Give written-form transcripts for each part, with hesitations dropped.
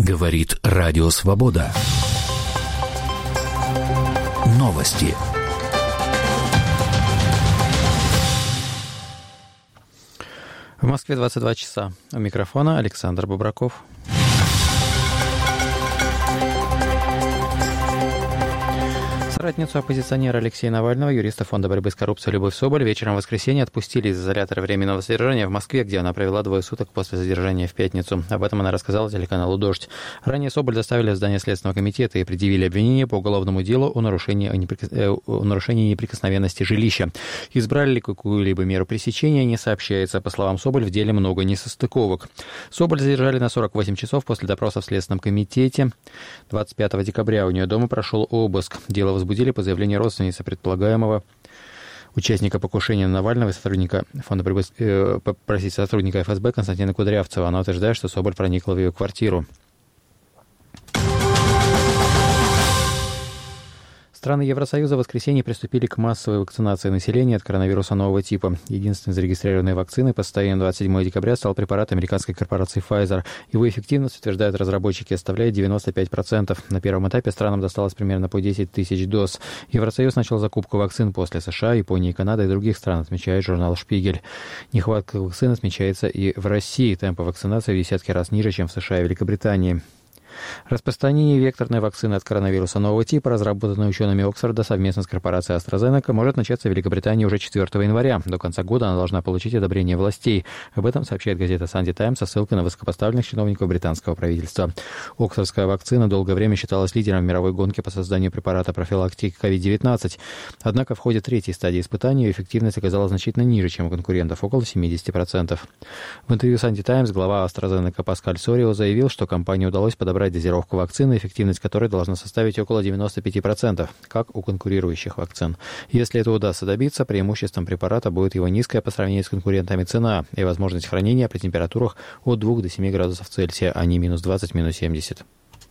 Говорит Радио Свобода. Новости. В Москве 22 часа. У микрофона Александр Бобраков. Соратницу оппозиционера Алексея Навального, юриста Фонда борьбы с коррупцией Любовь Соболь, вечером в воскресенье отпустили из изолятора временного содержания в Москве, где она провела 2 суток после задержания в пятницу. Об этом она рассказала телеканалу «Дождь». Ранее Соболь доставили в здание Следственного комитета и предъявили обвинение по уголовному делу о нарушении неприкосновенности жилища. Избрали ли какую-либо меру пресечения, не сообщается. По словам Соболь, в деле много несостыковок. Соболь задержали на 48 часов после допроса в Следственном комитете. 25 декабря у нее дома прошел обыск. Дело возбудили по заявлению родственницы предполагаемого участника покушения на Навального и сотрудника Фонда борьбы сотрудника ФСБ Константина Кудрявцева. Она утверждает, что Соболь проникла в ее квартиру. Страны Евросоюза в воскресенье приступили к массовой вакцинации населения от коронавируса нового типа. Единственной зарегистрированной вакциной по состоянию 27 декабря стал препарат американской корпорации Pfizer. Его эффективность, утверждают разработчики, составляет 95%. На первом этапе странам досталось примерно по 10 тысяч доз. Евросоюз начал закупку вакцин после США, Японии, Канады и других стран, отмечает журнал «Шпигель». Нехватка вакцин отмечается и в России. Темпы вакцинации в десятки раз ниже, чем в США и Великобритании. Распространение векторной вакцины от коронавируса нового типа, разработанной учеными Оксфорда совместно с корпорацией AstraZeneca, может начаться в Великобритании уже 4 января. До конца года она должна получить одобрение властей. Об этом сообщает газета Sunday Times со ссылкой на высокопоставленных чиновников британского правительства. Оксфордская вакцина долгое время считалась лидером в мировой гонке по созданию препарата профилактики COVID-19. Однако в ходе 3-й стадии испытаний ее эффективность оказалась значительно ниже, чем у конкурентов, около 70%. В интервью Sunday Times глава AstraZeneca Паскаль Сорио заявил, что компании удалось подобрать дозировку вакцины, эффективность которой должна составить около 95%, как у конкурирующих вакцин. Если это удастся добиться, преимуществом препарата будет его низкая по сравнению с конкурентами цена и возможность хранения при температурах от 2 до 7 градусов Цельсия, а не минус 20, минус 70.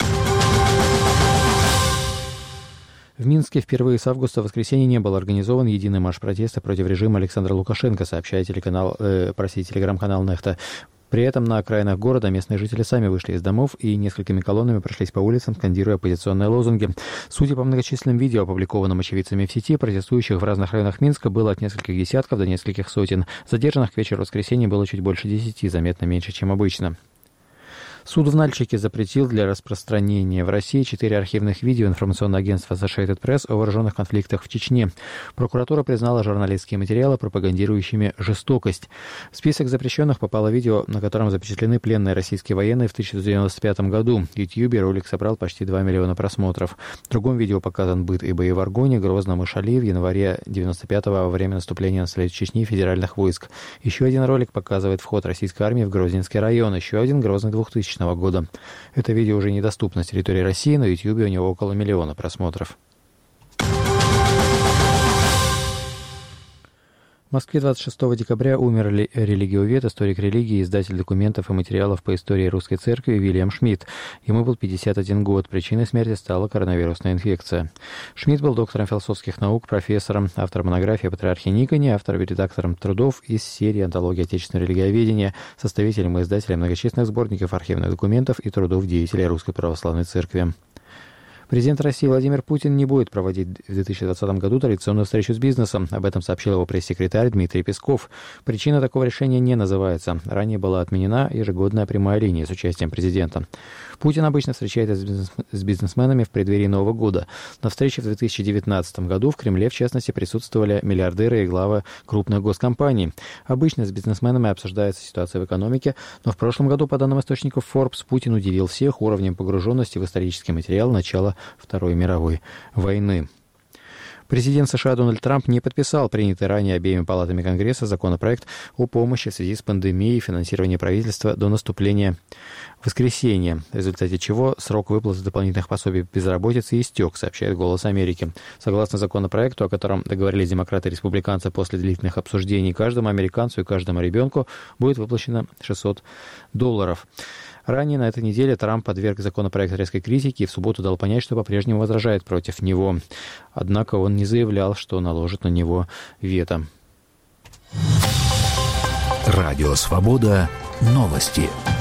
В Минске впервые с августа в воскресенье не был организован единый марш протеста против режима Александра Лукашенко, сообщает телеграм-канал «Нехта». При этом на окраинах города местные жители сами вышли из домов и несколькими колоннами прошлись по улицам, скандируя оппозиционные лозунги. Судя по многочисленным видео, опубликованным очевидцами в сети, протестующих в разных районах Минска было от нескольких десятков до нескольких сотен. Задержанных к вечеру воскресенья было чуть больше 10, заметно меньше, чем обычно. Суд в Нальчике запретил для распространения в России 4 архивных видео информационного агентства Associated Press о вооруженных конфликтах в Чечне. Прокуратура признала журналистские материалы пропагандирующими жестокость. В список запрещенных попало видео, на котором запечатлены пленные российские военные в 1995 году. В YouTube ролик собрал почти 2 миллиона просмотров. В другом видео показан быт и бои в Аргоне, Грозном и Шали в январе 1995-го во время наступления на столицу Чечни федеральных войск. Еще один ролик показывает вход российской армии в Грозненский район. Еще один Грозный 2000 года. Это видео уже недоступно с территории России, на YouTube у него около 1 миллиона просмотров. В Москве 26 декабря умер религиовед, историк религии, издатель документов и материалов по истории Русской Церкви Вильям Шмидт. Ему был 51 год. Причиной смерти стала коронавирусная инфекция. Шмидт был доктором философских наук, профессором, автором монографии о патриархе Никоне, автором и редактором трудов из серии «Антология отечественного религиоведения», составителем и издателем многочисленных сборников архивных документов и трудов деятелей Русской Православной Церкви. Президент России Владимир Путин не будет проводить в 2020 году традиционную встречу с бизнесом. Об этом сообщил его пресс-секретарь Дмитрий Песков. Причина такого решения не называется. Ранее была отменена ежегодная прямая линия с участием президента. Путин обычно встречается с бизнесменами в преддверии Нового года. На встрече в 2019 году в Кремле, в частности, присутствовали миллиардеры и главы крупных госкомпаний. Обычно с бизнесменами обсуждается ситуация в экономике, но в прошлом году, по данным источников Forbes, Путин удивил всех уровнем погруженности в исторический материал начала Второй мировой войны. Президент США Дональд Трамп не подписал принятый ранее обеими палатами Конгресса законопроект о помощи в связи с пандемией и финансировании правительства до наступления воскресенья, в результате чего срок выплаты дополнительных пособий по безработице истек, сообщает «Голос Америки». Согласно законопроекту, о котором договорились демократы и республиканцы после длительных обсуждений, каждому американцу и каждому ребенку будет выплачено $600. Ранее на этой неделе Трамп подверг законопроект резкой критике и в субботу дал понять, что по-прежнему возражает против него. Однако он не заявлял, что наложит на него вето. Радио «Свобода». Новости.